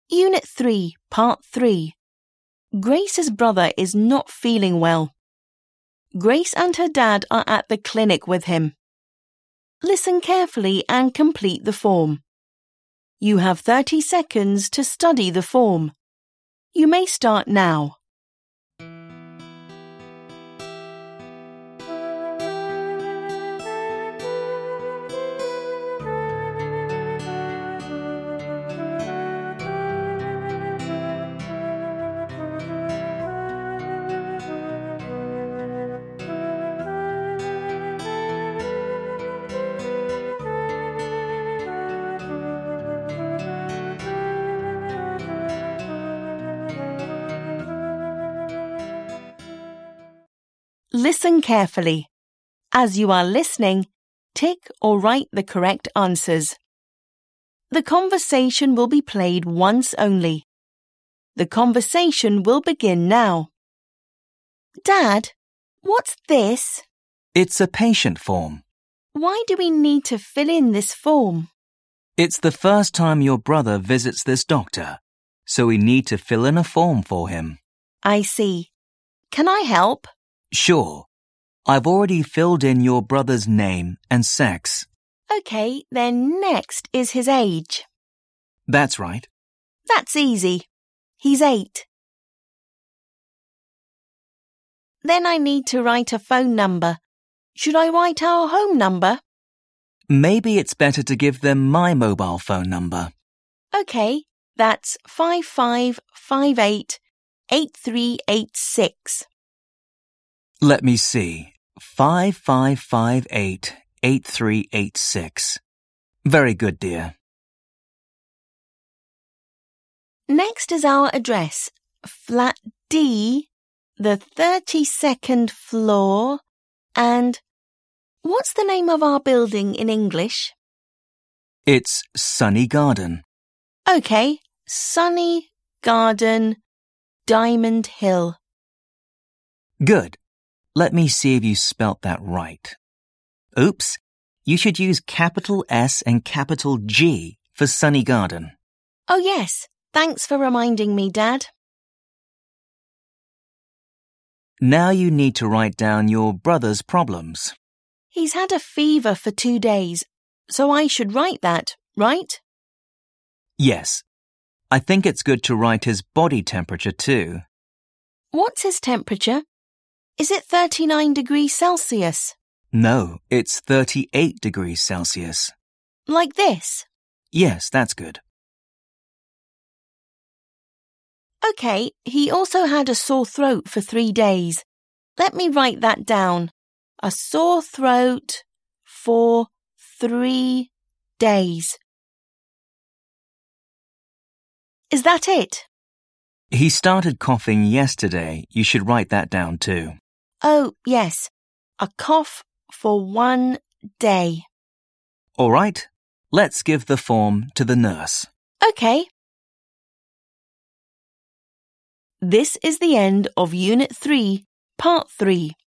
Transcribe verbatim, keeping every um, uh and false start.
Unit three, Part three. Grace's brother is not feeling well. Grace and her dad are at the clinic with him. Listen carefully and complete the form. You have thirty seconds to study the form. You may start now. Listen carefully. As you are listening, tick or write the correct answers. The conversation will be played once only. The conversation will begin now. Dad, what's this? It's a patient form. Why do we need to fill in this form? It's the first time your brother visits this doctor, so we need to fill in a form for him. I see. Can I help? Sure. I've already filled in your brother's name and sex. Okay, then next is his age. That's right. That's easy. He's eight. Then I need to write a phone number. Should I write our home number? Maybe it's better to give them my mobile phone number. Okay, that's five five five eight eight three eight six. Let me see. five five five eight eight three eight six. Very good, dear. Next is our address. Flat D, the thirty-second floor, and what's the name of our building in English? It's Sunny Garden. Okay, Sunny Garden, Diamond Hill. Good. Let me see if you spelt that right. Oops, you should use capital S and capital G for Sunny Garden. Oh yes, thanks for reminding me, Dad. Now you need to write down your brother's problems. He's had a fever for two days, so I should write that, right? Yes. I think it's good to write his body temperature too. What's his temperature? Is it thirty-nine degrees Celsius? No, it's thirty-eight degrees Celsius. Like this? Yes, that's good. Okay, he also had a sore throat for three days. Let me write that down. A sore throat for three days. Is that it? He started coughing yesterday. You should write that down too. Oh, yes. A cough for one day. All right. Let's give the form to the nurse. Okay. This is the end of Unit three, Part three.